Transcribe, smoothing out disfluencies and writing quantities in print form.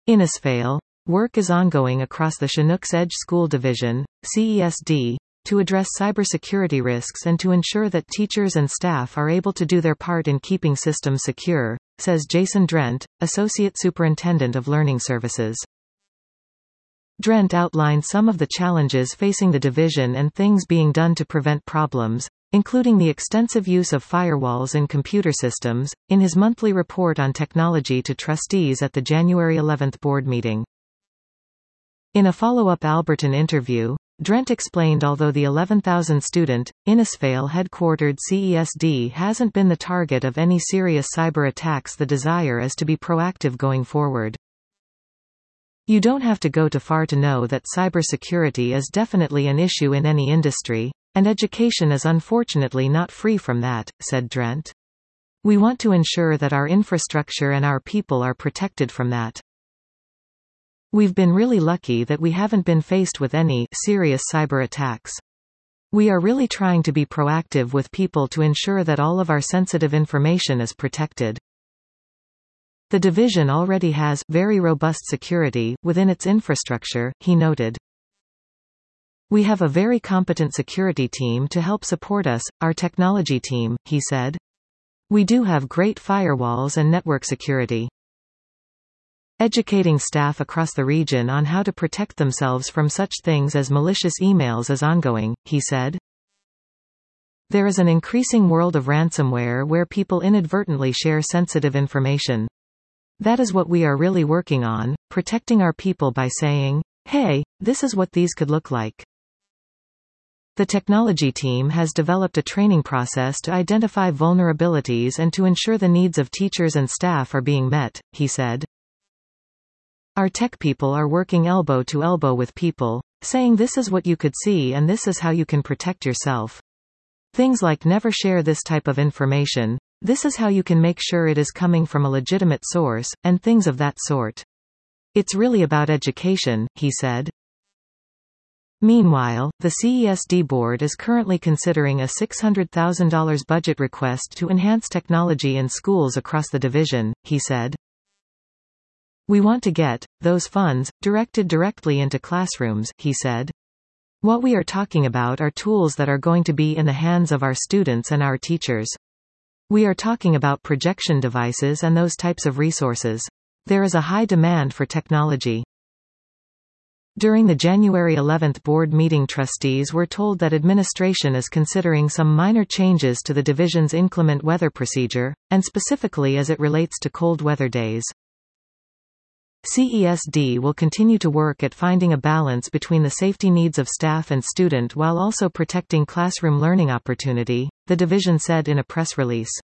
Innisfail. Work is ongoing across the Chinooks Edge School Division, CESD, to address cybersecurity risks and to ensure that teachers and staff are able to do their part in keeping systems secure, says Jason Drent, Associate Superintendent of Learning Services. Drent outlined some of the challenges facing the division and things being done to prevent problems, including the extensive use of firewalls in computer systems, in his monthly report on technology to trustees at the January 11 board meeting. In a follow-up Alberton interview, Drent explained although the 11,000-student, Innisfail headquartered CESD hasn't been the target of any serious cyber attacks, the desire is to be proactive going forward. You don't have to go too far to know that cybersecurity is definitely an issue in any industry, and education is unfortunately not free from that, said Drent. We want to ensure that our infrastructure and our people are protected from that. We've been really lucky that we haven't been faced with any serious cyber attacks. We are really trying to be proactive with people to ensure that all of our sensitive information is protected. The division already has very robust security within its infrastructure, he noted. We have a very competent security team to help support us, our technology team, he said. We do have great firewalls and network security. Educating staff across the region on how to protect themselves from such things as malicious emails is ongoing, he said. There is an increasing world of ransomware where people inadvertently share sensitive information. That is what we are really working on, protecting our people by saying, hey, this is what these could look like. The technology team has developed a training process to identify vulnerabilities and to ensure the needs of teachers and staff are being met, he said. Our tech people are working elbow to elbow with people, saying this is what you could see and this is how you can protect yourself. Things like never share this type of information, this is how you can make sure it is coming from a legitimate source, and things of that sort. It's really about education, he said. Meanwhile, the CESD board is currently considering a $600,000 budget request to enhance technology in schools across the division, he said. We want to get those funds directed directly into classrooms, he said. What we are talking about are tools that are going to be in the hands of our students and our teachers. We are talking about projection devices and those types of resources. There is a high demand for technology. During the January 11 board meeting, trustees were told that administration is considering some minor changes to the division's inclement weather procedure, and specifically as it relates to cold weather days. CESD will continue to work at finding a balance between the safety needs of staff and student while also protecting classroom learning opportunity, the division said in a press release.